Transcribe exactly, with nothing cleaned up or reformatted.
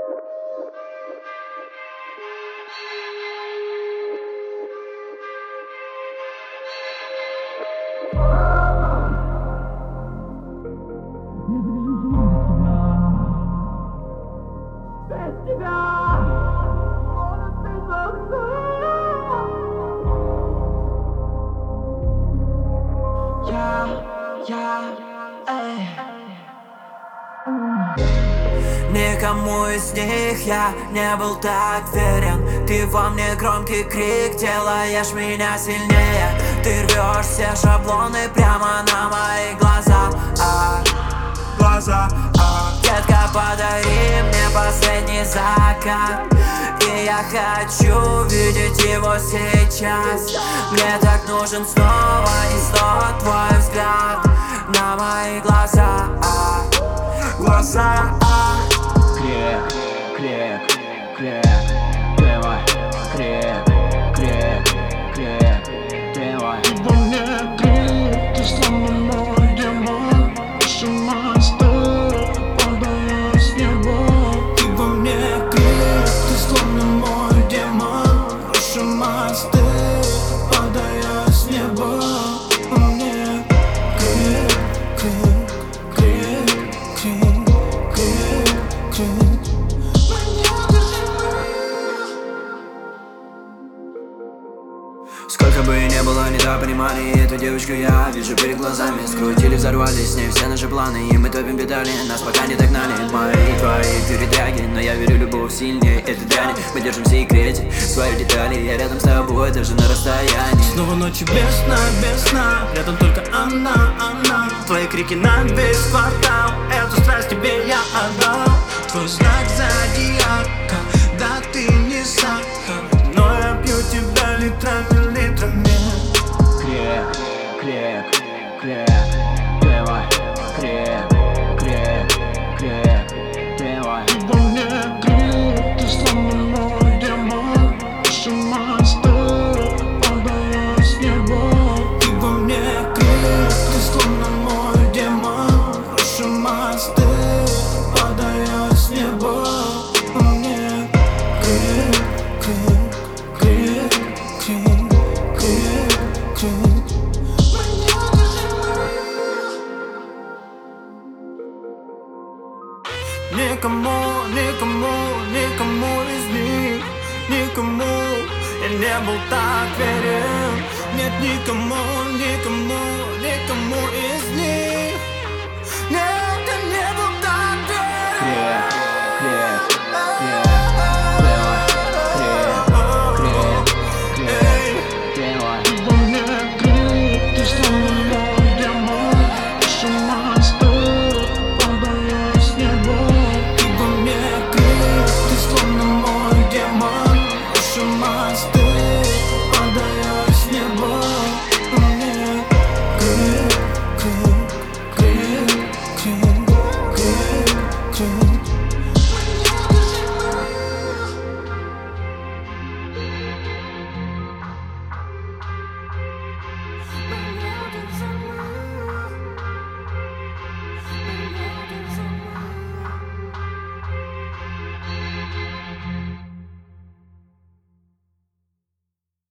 Без тебя, может, ты забыл. Я, я, эй. Никому из них я не был так верен. Ты во мне громкий крик, делаешь меня сильнее. Ты рвешь все шаблоны прямо на мои глаза, а, глаза, а. Детка, подари мне последний закат, и я хочу видеть его сейчас. Мне так нужен снова и снова твой взгляд на мои глаза, а, глаза, а. Крик, крик, крик, ты мой крик, крик, крик, ты мой. Ты во мне крик, ты словно мой демон. Сама стыд, падая с неба. Ты во мне крик, ты словно мой демон. Сама стыд, падая с неба. Во мне крик, крик, крик, крик, крик, крик. Сколько бы ни было недопониманий, эту девочку я вижу перед глазами. Скрутили, взорвались с ней все наши планы, и мы топим педали, нас пока не догнали. Мои твои передряги, но я верю, любовь сильнее этой дряни. Мы держим в секрете свои детали, я рядом с тобой, даже на расстоянии. Снова ночи без сна, без сна, рядом только она, она. Твои крики на весь квартал, эту страсть тебе я отдал. Твой знак зодиака, да ты не сахар, но я пью тебя литрами, литрами. Крик, крик, крик, ты мой крик, крик, крик, ты мой. Ты во мне крик, ты словно мой демон. Сама стыд, падая с неба. Ты во мне крик, ты словно мой демон. Сама стыд, падая с неба. Во мне крик, крик, крик, крик, крик, крик. Никому, никому, никому из них, никому я не был так верен. Нет, никому, никому, никому из них.